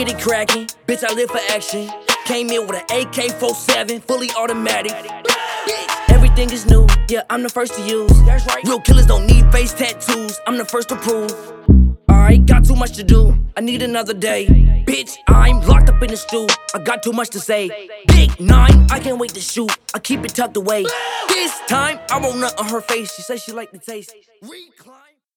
get it cracking, bitch, I live for action. Came in with an AK-47, fully automatic. Everything is new, yeah, I'm the first to use. That's right. Real killers don't need face tattoos, I'm the first to prove. Alright, got too much to do, I need another day. Bitch, I'm locked up in the stew, I got too much to say. Big 9, I can't wait to shoot, I keep it tucked away. This time, I won't nut on her face, she says she like the taste. Recline.